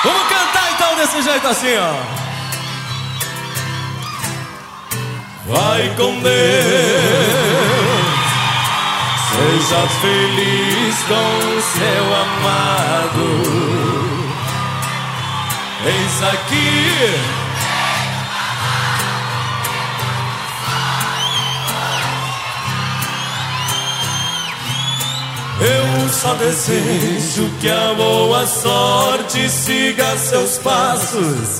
Vamos cantar então desse jeito assim, ó. Vai com Deus, seja feliz com seu amado. Eis aqui eu só desejo que a boa sorte siga seus passos.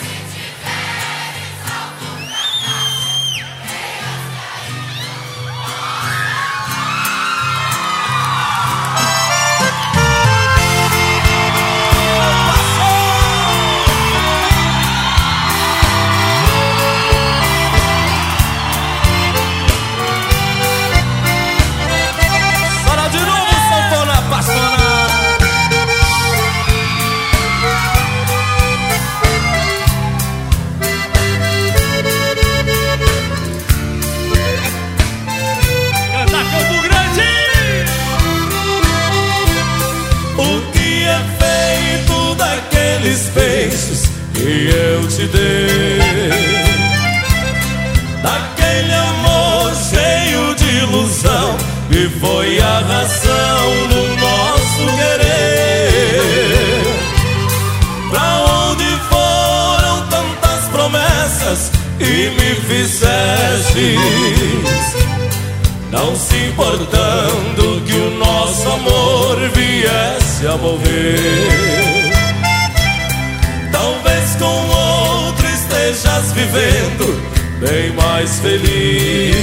Beijos que eu te dei, daquele amor cheio de ilusão que foi a razão do nosso querer. Pra onde foram tantas promessas que me fizestes, não se importando que o nosso amor viesse a morrer. Talvez com outro estejas vivendo bem mais feliz,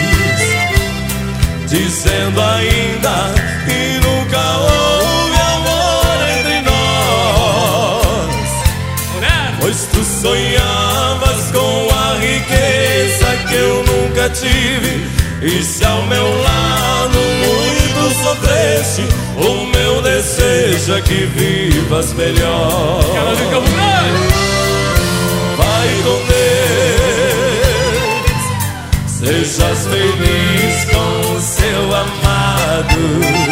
dizendo ainda que nunca houve amor entre nós. Pois tu sonhavas com a riqueza que eu nunca tive, e se ao meu lado muito sofreste, o meu desejo é que vivas melhor. Vai com Deus, sejas feliz com o seu amado.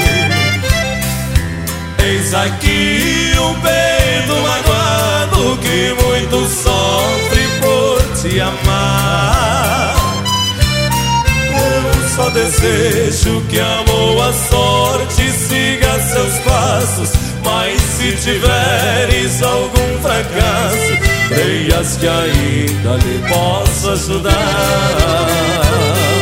Eis aqui um peito magoado que muito sofre por te amar. Eu só desejo que a boa sorte siga seus passos, mas se tiveres algum fracasso, creias que ainda lhe posso ajudar.